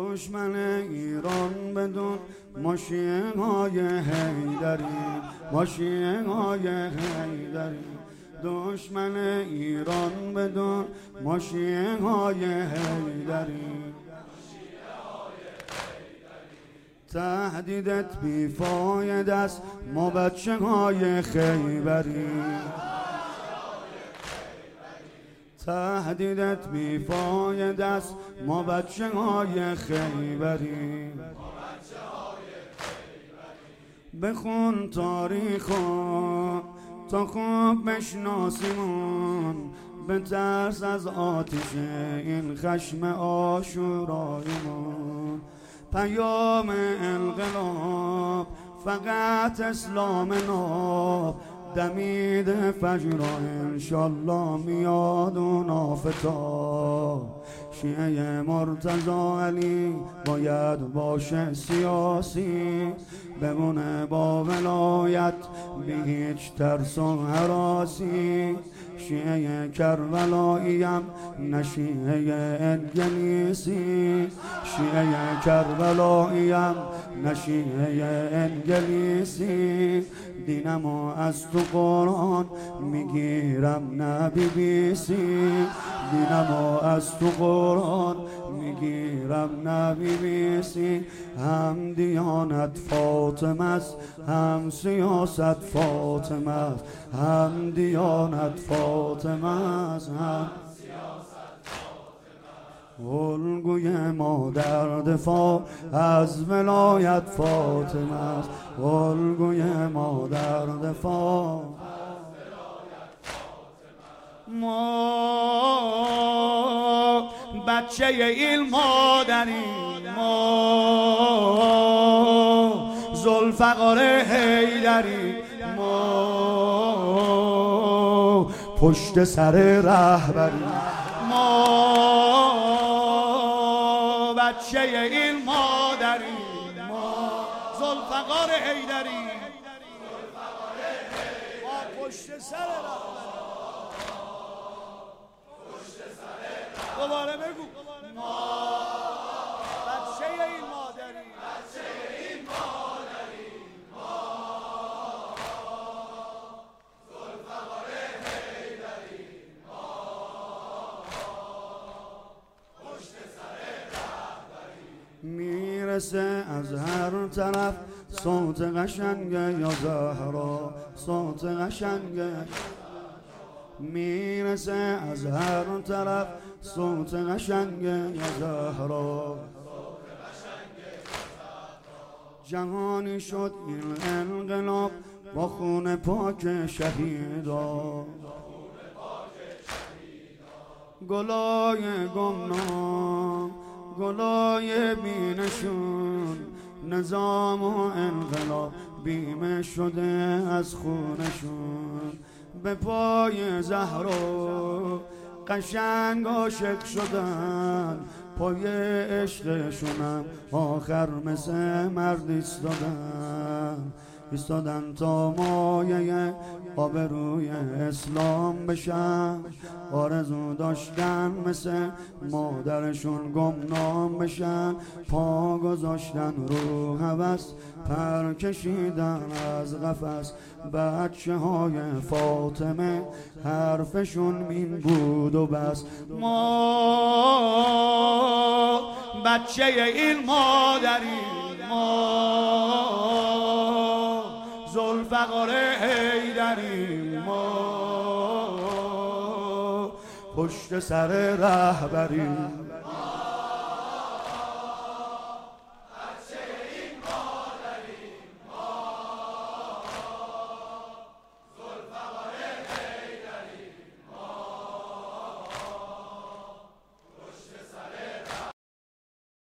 دشمن ایران بدون ما شیعه‌های حیدری، ما شیعه‌های حیدری. دشمن ایران بدون ما شیعه‌های حیدری. تهدیدت بیفایده است، ما بچه‌های خیبری. تهدیدت بیفایده است، ما بچه‌های خیبری. بخون تاریخو تا خوب بشناسیمون، بترس از آتش این خشم عاشوراییمون. پیام انقلاب فقط اسلام ناب، دمید فجر انشالله میاد اون آفتاب. شیعه مرتضی علی باید باشه سیاسی، بمونه با ولایت بی هیچ ترس و هراسی. شیعه کربلاییم نه شیعه انگلیسی، شیعه کربلاییم نه شیعه انگلیسی. دینمو از تو قرآن میگیرم نه بی بی سی، دینمو از تو قرآن میگیرم نه بی بی سی. هم دیانت فاطمه است، هم سیاست فاطمه است، هم دیانت فاطمه است، هم الگوی ما در دفاع از ولایت فاطمه است، الگوی ما در دفاع. ما بچه این مادریم، ما ذوالفقار حیدری، ما پشت سر رهبری. ما بچه این مادریم، ما ذوالفقار حیدری، ما پشت سر رهبری. دوباره بگو. ما بچه این مادری، بچه این مادری، ما ذوالفقار حیدری، ما پشت سر رهبری. میرسه از هر طرف صوت قشنگ یا زهرا، صوت قشنگ. میرسه از هر طرف صوت قشنگ یا زهرا. جهانی شد این انقلاب با خون پاک شهیدا، گلای گمنام گلای بینشون. نظام و انقلاب بیمه شده از خونشون. به پای زهرا قشنگ عاشق شدن، پای عشقشونم آخر مثل مرد ایستادن تا مایه آبروی اسلام بشن. آرزو داشتن مثل مادرشون گمنام بشن، پا گذاشتن رو هوس، پر کشیدن از قفس. بچه های فاطمه حرفشون این بود و بس. ما بچه این مادریم، ما ذوالفقار حیدری، ما پشت سر رهبری.